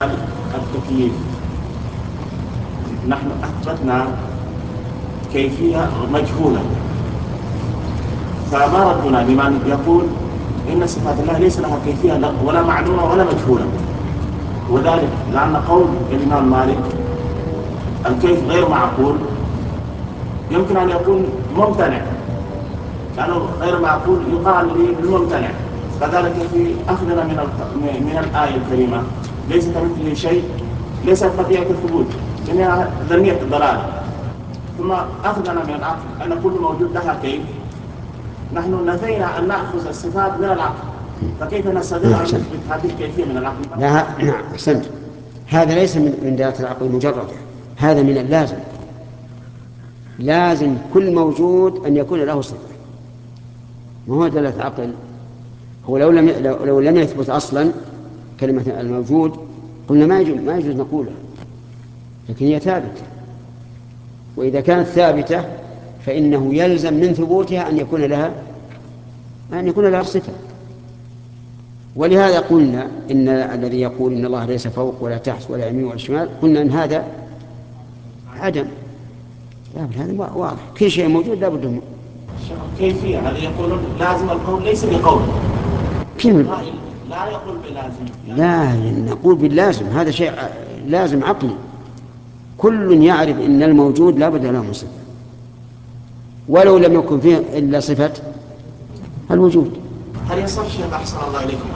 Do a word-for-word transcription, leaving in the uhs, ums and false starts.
التكييف نحن أثبتنا كيفية مجهولة، فما ردنا لمن يقول إن صفات الله ليس لها كيفية ولا معلومة ولا مجهولة؟ وذلك لأن قول الإمام مالك الكيف غير معقول يمكن أن يكون ممتنع، لأنه غير معقول يقال بالممتنع. كذلك في أخذنا من من الآية الكريمة ليس كمثله شيء، ليس قضية الثبوت لأنها ذنية الضلال، ثم أخذنا من العقل أن كل موجود لها كيف. نحن نفينا أن نأخذ الصفات من العقل، فكيف نستطيع أن نثبت هذه الكيفية من العقل؟ لا، نعم، أحسنت. هذا ليس من دلالة العقل المجرد، هذا من اللازم. لازم كل موجود أن يكون له صفة، ما هو دلالة عقل. هو لو لم لو لم يثبت أصلا كلمة الموجود قلنا ما يجوز ما يجوز نقولها، لكن هي ثابتة، وإذا كانت ثابتة فإنه يلزم من ثبوتها أن يكون لها أن يكون لها صفة. ولهذا قلنا إن الذي يقول إن الله ليس فوق ولا تحت ولا يمين ولا شمال قلنا إن هذا عدم. لا، هذا واضح، كل شيء موجود لا بد منه. كيفية هذا يقولون لازم القول ليس بقول، كيف لا يقول بلازم؟ لا نقول باللازم، هذا شيء لازم عقلي، كل يعرف إن الموجود لا بد له من صفة، ولو لم يكن فيه إلا صفة الوجود. هل يصح شيء أحسن الله إليكم